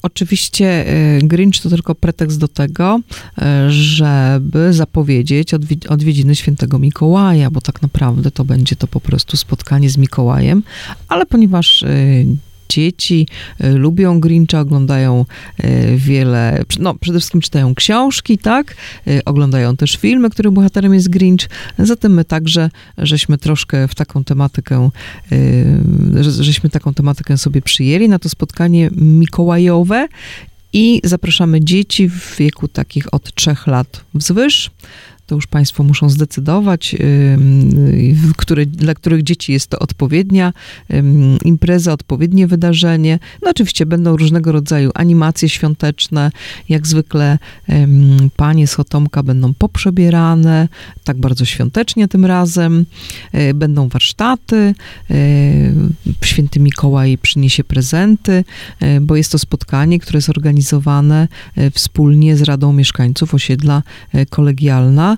Oczywiście Grinch to tylko pretekst do tego, żeby zapowiedzieć odwiedziny Świętego Mikołaja, bo tak naprawdę to będzie to po prostu spotkanie z Mikołajem, ale ponieważ dzieci lubią Grincha, oglądają przede wszystkim czytają książki, tak? Oglądają też filmy, których bohaterem jest Grinch. Zatem my także żeśmy troszkę w taką tematykę sobie przyjęli na to spotkanie mikołajowe i zapraszamy dzieci w wieku takich od 3 lat wzwyż. To już państwo muszą zdecydować, dla których dzieci jest to odpowiednia impreza, odpowiednie wydarzenie. No oczywiście będą różnego rodzaju animacje świąteczne. Jak zwykle panie z Chotomka będą poprzebierane, tak bardzo świątecznie tym razem. Będą warsztaty. Święty Mikołaj przyniesie prezenty, bo jest to spotkanie, które jest organizowane wspólnie z Radą Mieszkańców Osiedla Kolegialna.